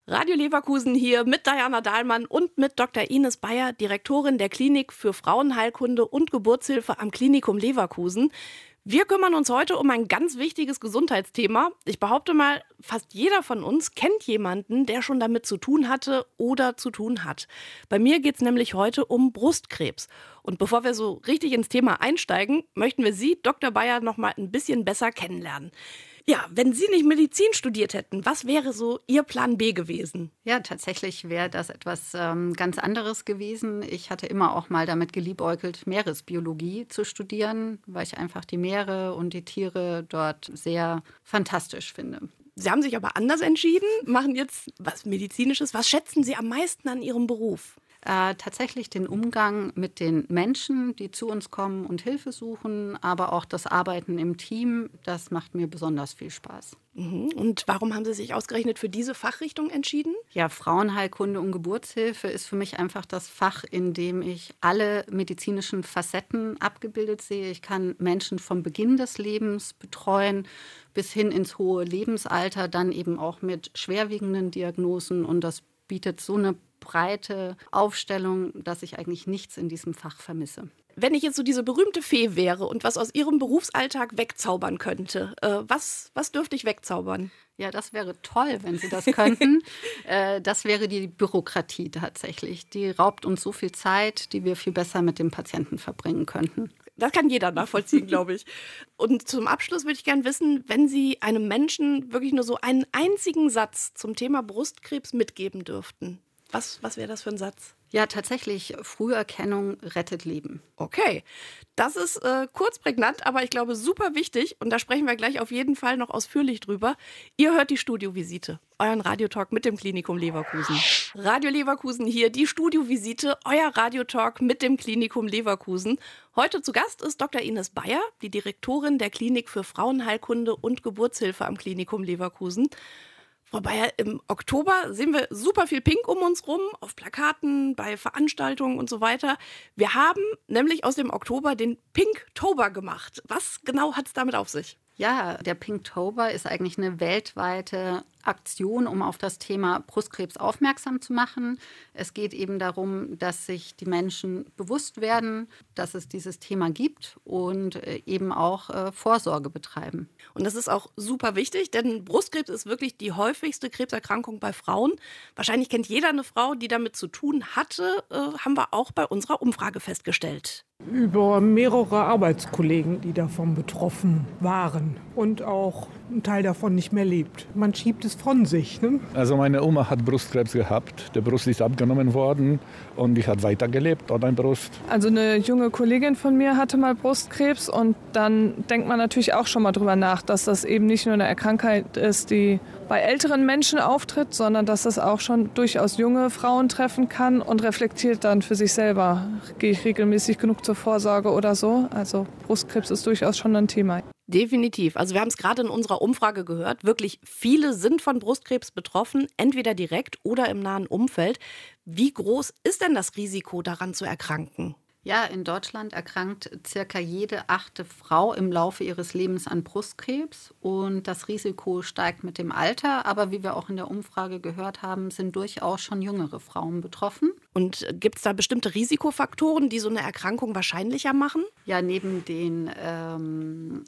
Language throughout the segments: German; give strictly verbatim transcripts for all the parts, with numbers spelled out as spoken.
Radio Leverkusen hier mit Diana Dahlmann und mit Doktor Ines Bayer, Direktorin der Klinik für Frauenheilkunde und Geburtshilfe am Klinikum Leverkusen. Wir kümmern uns heute um ein ganz wichtiges Gesundheitsthema. Ich behaupte mal, fast jeder von uns kennt jemanden, der schon damit zu tun hatte oder zu tun hat. Bei mir geht es nämlich heute um Brustkrebs. Und bevor wir so richtig ins Thema einsteigen, möchten wir Sie, Doktor Bayer, noch mal ein bisschen besser kennenlernen. Ja, wenn Sie nicht Medizin studiert hätten, was wäre so Ihr Plan B gewesen? Ja, tatsächlich wäre das etwas ähm, ganz anderes gewesen. Ich hatte immer auch mal damit geliebäugelt, Meeresbiologie zu studieren, weil ich einfach die Meere und die Tiere dort sehr fantastisch finde. Sie haben sich aber anders entschieden, machen jetzt was Medizinisches. Was schätzen Sie am meisten an Ihrem Beruf? Äh, tatsächlich den Umgang mit den Menschen, die zu uns kommen und Hilfe suchen, aber auch das Arbeiten im Team, das macht mir besonders viel Spaß. Mhm. Und warum haben Sie sich ausgerechnet für diese Fachrichtung entschieden? Ja, Frauenheilkunde und Geburtshilfe ist für mich einfach das Fach, in dem ich alle medizinischen Facetten abgebildet sehe. Ich kann Menschen vom Beginn des Lebens betreuen bis hin ins hohe Lebensalter, dann eben auch mit schwerwiegenden Diagnosen, und das bietet so eine breite Aufstellung, dass ich eigentlich nichts in diesem Fach vermisse. Wenn ich jetzt so diese berühmte Fee wäre und was aus Ihrem Berufsalltag wegzaubern könnte, äh, was, was dürfte ich wegzaubern? Ja, das wäre toll, wenn Sie das könnten. äh, das wäre die Bürokratie tatsächlich. Die raubt uns so viel Zeit, die wir viel besser mit dem Patienten verbringen könnten. Das kann jeder nachvollziehen, glaube ich. Und zum Abschluss würde ich gerne wissen, wenn Sie einem Menschen wirklich nur so einen einzigen Satz zum Thema Brustkrebs mitgeben dürften. Was, was wäre das für ein Satz? Ja, tatsächlich, Früherkennung rettet Leben. Okay, das ist äh, kurz prägnant, aber ich glaube super wichtig. Und da sprechen wir gleich auf jeden Fall noch ausführlich drüber. Ihr hört die Studiovisite, euren Radiotalk mit dem Klinikum Leverkusen. Radio Leverkusen hier, die Studiovisite, euer Radiotalk mit dem Klinikum Leverkusen. Heute zu Gast ist Doktor Ines Bayer, die Direktorin der Klinik für Frauenheilkunde und Geburtshilfe am Klinikum Leverkusen. Frau Bayer, im Oktober sehen wir super viel Pink um uns rum, auf Plakaten, bei Veranstaltungen und so weiter. Wir haben nämlich aus dem Oktober den Pinktober gemacht. Was genau hat es damit auf sich? Ja, der Pinktober ist eigentlich eine weltweite Aktion, um auf das Thema Brustkrebs aufmerksam zu machen. Es geht eben darum, dass sich die Menschen bewusst werden, dass es dieses Thema gibt und eben auch äh, Vorsorge betreiben. Und das ist auch super wichtig, denn Brustkrebs ist wirklich die häufigste Krebserkrankung bei Frauen. Wahrscheinlich kennt jeder eine Frau, die damit zu tun hatte, äh, haben wir auch bei unserer Umfrage festgestellt. Über mehrere Arbeitskollegen, die davon betroffen waren und auch ein Teil davon nicht mehr lebt. Man schiebt es von sich. Ne? Also meine Oma hat Brustkrebs gehabt, der Brust ist abgenommen worden und die hat weitergelebt an der Brust. Also eine junge Kollegin von mir hatte mal Brustkrebs und dann denkt man natürlich auch schon mal drüber nach, dass das eben nicht nur eine Krankheit ist, die bei älteren Menschen auftritt, sondern dass das auch schon durchaus junge Frauen treffen kann, und reflektiert dann für sich selber, gehe ich regelmäßig genug zur Vorsorge oder so. Also Brustkrebs ist durchaus schon ein Thema. Definitiv. Also wir haben es gerade in unserer Umfrage gehört. Wirklich viele sind von Brustkrebs betroffen, entweder direkt oder im nahen Umfeld. Wie groß ist denn das Risiko, daran zu erkranken? Ja, in Deutschland erkrankt circa jede achte Frau im Laufe ihres Lebens an Brustkrebs, und das Risiko steigt mit dem Alter. Aber wie wir auch in der Umfrage gehört haben, sind durchaus schon jüngere Frauen betroffen. Und gibt es da bestimmte Risikofaktoren, die so eine Erkrankung wahrscheinlicher machen? Ja, neben den ähm,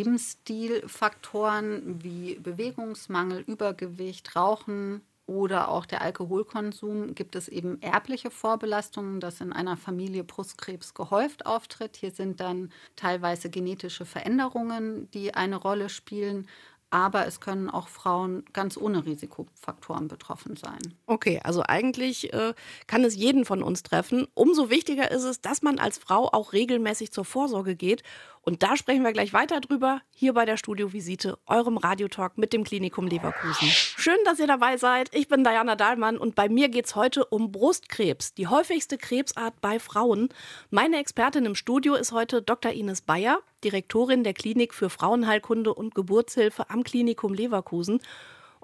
Lebensstilfaktoren wie Bewegungsmangel, Übergewicht, Rauchen oder auch der Alkoholkonsum gibt es eben erbliche Vorbelastungen, dass in einer Familie Brustkrebs gehäuft auftritt. Hier sind dann teilweise genetische Veränderungen, die eine Rolle spielen. Aber es können auch Frauen ganz ohne Risikofaktoren betroffen sein. Okay, also eigentlich äh, kann es jeden von uns treffen. Umso wichtiger ist es, dass man als Frau auch regelmäßig zur Vorsorge geht. Und da sprechen wir gleich weiter drüber, hier bei der Studiovisite, eurem Radiotalk mit dem Klinikum Leverkusen. Schön, dass ihr dabei seid. Ich bin Diana Dahlmann und bei mir geht es heute um Brustkrebs, die häufigste Krebsart bei Frauen. Meine Expertin im Studio ist heute Doktor Ines Bayer, Direktorin der Klinik für Frauenheilkunde und Geburtshilfe am Klinikum Leverkusen.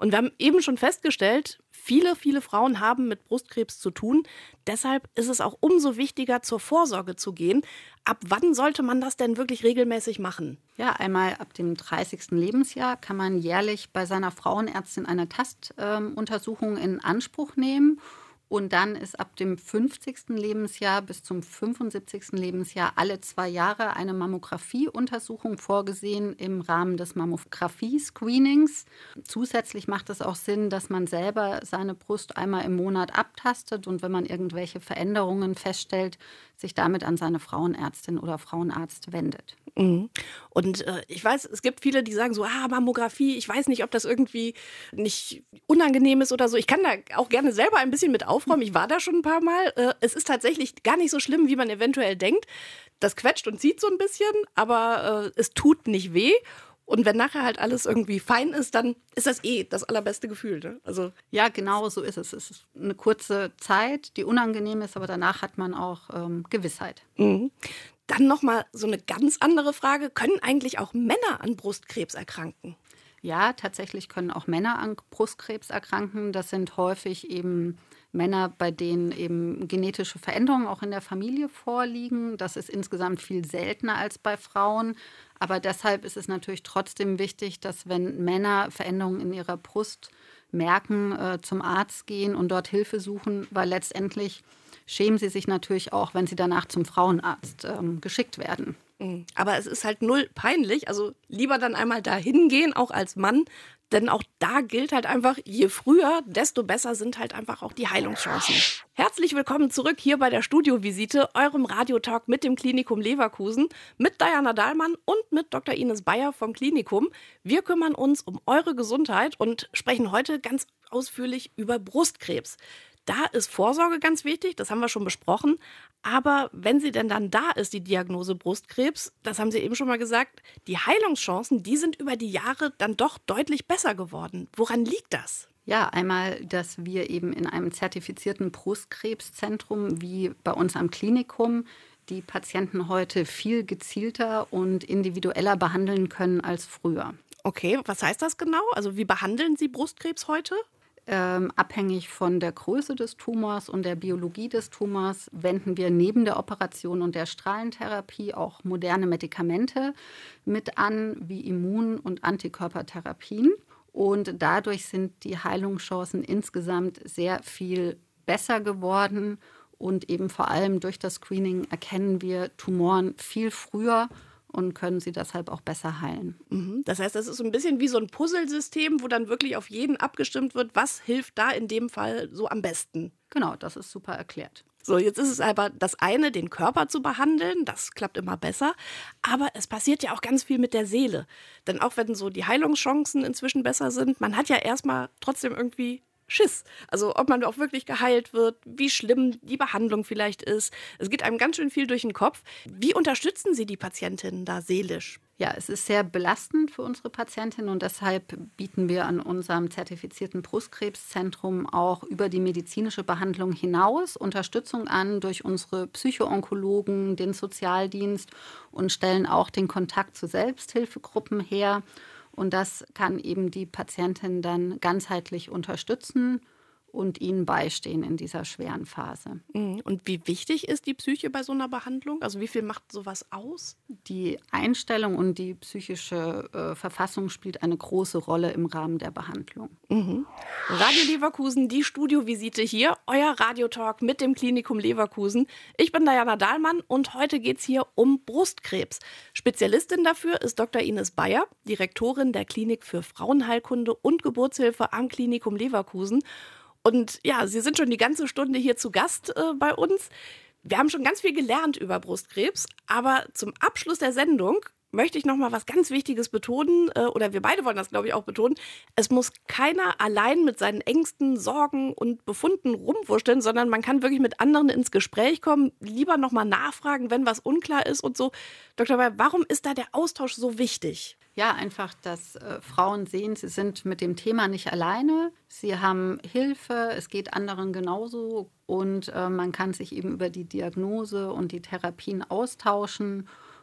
Und wir haben eben schon festgestellt, viele, viele Frauen haben mit Brustkrebs zu tun. Deshalb ist es auch umso wichtiger, zur Vorsorge zu gehen. Ab wann sollte man das denn wirklich regelmäßig machen? Ja, einmal ab dem dreißigsten Lebensjahr kann man jährlich bei seiner Frauenärztin eine Tastuntersuchung in Anspruch nehmen. Und dann ist ab dem fünfzigsten Lebensjahr bis zum fünfundsiebzigsten Lebensjahr alle zwei Jahre eine Mammographieuntersuchung vorgesehen im Rahmen des Mammographie-Screenings. Zusätzlich macht es auch Sinn, dass man selber seine Brust einmal im Monat abtastet und wenn man irgendwelche Veränderungen feststellt, sich damit an seine Frauenärztin oder Frauenarzt wendet. Mhm. Und äh, ich weiß, es gibt viele, die sagen so, ah, Mammographie, ich weiß nicht, ob das irgendwie nicht unangenehm ist oder so. Ich kann da auch gerne selber ein bisschen mit aufräumen. Ich war da schon ein paar Mal. Äh, es ist tatsächlich gar nicht so schlimm, wie man eventuell denkt. Das quetscht und zieht so ein bisschen, aber äh, es tut nicht weh. Und wenn nachher halt alles irgendwie fein ist, dann ist das eh das allerbeste Gefühl. Ne? Also ja, genau so ist es. Es ist eine kurze Zeit, die unangenehm ist, aber danach hat man auch ähm, Gewissheit. Mhm. Dann nochmal so eine ganz andere Frage. Können eigentlich auch Männer an Brustkrebs erkranken? Ja, tatsächlich können auch Männer an Brustkrebs erkranken. Das sind häufig eben Männer, bei denen eben genetische Veränderungen auch in der Familie vorliegen. Das ist insgesamt viel seltener als bei Frauen. Aber deshalb ist es natürlich trotzdem wichtig, dass wenn Männer Veränderungen in ihrer Brust merken, äh, zum Arzt gehen und dort Hilfe suchen, weil letztendlich schämen sie sich natürlich auch, wenn sie danach zum Frauenarzt ähm, geschickt werden. Aber es ist halt null peinlich, also lieber dann einmal dahin gehen, auch als Mann, denn auch da gilt halt einfach, je früher, desto besser sind halt einfach auch die Heilungschancen. Herzlich willkommen zurück hier bei der Studiovisite, eurem Radiotalk mit dem Klinikum Leverkusen, mit Diana Dahlmann und mit Doktor Ines Bayer vom Klinikum. Wir kümmern uns um eure Gesundheit und sprechen heute ganz ausführlich über Brustkrebs. Da ist Vorsorge ganz wichtig, das haben wir schon besprochen. Aber wenn sie denn dann da ist, die Diagnose Brustkrebs, das haben Sie eben schon mal gesagt, die Heilungschancen, die sind über die Jahre dann doch deutlich besser geworden. Woran liegt das? Ja, einmal, dass wir eben in einem zertifizierten Brustkrebszentrum wie bei uns am Klinikum die Patienten heute viel gezielter und individueller behandeln können als früher. Okay, was heißt das genau? Also wie behandeln Sie Brustkrebs heute? Ähm, abhängig von der Größe des Tumors und der Biologie des Tumors wenden wir neben der Operation und der Strahlentherapie auch moderne Medikamente mit an, wie Immun- und Antikörpertherapien. Und dadurch sind die Heilungschancen insgesamt sehr viel besser geworden. Und eben vor allem durch das Screening erkennen wir Tumoren viel früher und können sie deshalb auch besser heilen. Mhm. Das heißt, das ist so ein bisschen wie so ein Puzzlesystem, wo dann wirklich auf jeden abgestimmt wird, was hilft da in dem Fall so am besten. Genau, das ist super erklärt. So, jetzt ist es aber das eine, den Körper zu behandeln, das klappt immer besser, aber es passiert ja auch ganz viel mit der Seele. Denn auch wenn so die Heilungschancen inzwischen besser sind, man hat ja erstmal trotzdem irgendwie Schiss. Also ob man auch wirklich geheilt wird, wie schlimm die Behandlung vielleicht ist. Es geht einem ganz schön viel durch den Kopf. Wie unterstützen Sie die Patientinnen da seelisch? Ja, es ist sehr belastend für unsere Patientinnen und deshalb bieten wir an unserem zertifizierten Brustkrebszentrum auch über die medizinische Behandlung hinaus Unterstützung an durch unsere Psychoonkologen, den Sozialdienst und stellen auch den Kontakt zu Selbsthilfegruppen her. Und das kann eben die Patientin dann ganzheitlich unterstützen und ihnen beistehen in dieser schweren Phase. Und wie wichtig ist die Psyche bei so einer Behandlung? Also wie viel macht sowas aus? Die Einstellung und die psychische äh, Verfassung spielt eine große Rolle im Rahmen der Behandlung. Mhm. Radio Leverkusen, die Studiovisite hier, euer Radiotalk mit dem Klinikum Leverkusen. Ich bin Diana Dahlmann und heute geht es hier um Brustkrebs. Spezialistin dafür ist Doktor Ines Bayer, Direktorin der Klinik für Frauenheilkunde und Geburtshilfe am Klinikum Leverkusen. Und ja, Sie sind schon die ganze Stunde hier zu Gast äh, bei uns. Wir haben schon ganz viel gelernt über Brustkrebs, aber zum Abschluss der Sendung möchte ich noch mal was ganz Wichtiges betonen, äh, oder wir beide wollen das, glaube ich, auch betonen. Es muss keiner allein mit seinen Ängsten, Sorgen und Befunden rumwurschteln, sondern man kann wirklich mit anderen ins Gespräch kommen, lieber noch mal nachfragen, wenn was unklar ist und so. Doktor Bayer, warum ist da der Austausch so wichtig? Ja, einfach, dass äh, Frauen sehen, sie sind mit dem Thema nicht alleine. Sie haben Hilfe, es geht anderen genauso und äh, man kann sich eben über die Diagnose und die Therapien austauschen.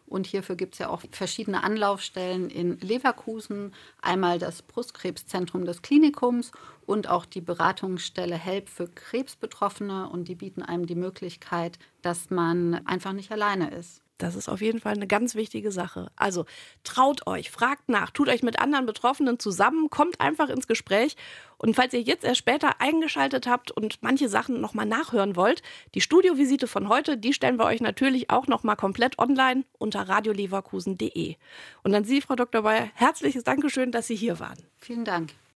Und hierfür gibt es ja auch verschiedene Anlaufstellen in Leverkusen. Einmal das Brustkrebszentrum des Klinikums und auch die Beratungsstelle Help für Krebsbetroffene. Und die bieten einem die Möglichkeit, dass man einfach nicht alleine ist. Das ist auf jeden Fall eine ganz wichtige Sache. Also traut euch, fragt nach, tut euch mit anderen Betroffenen zusammen, kommt einfach ins Gespräch. Und falls ihr jetzt erst später eingeschaltet habt und manche Sachen nochmal nachhören wollt, die Studiovisite von heute, die stellen wir euch natürlich auch nochmal komplett online unter radio leverkusen punkt de. Und an Sie, Frau Doktor Beyer, herzliches Dankeschön, dass Sie hier waren. Vielen Dank.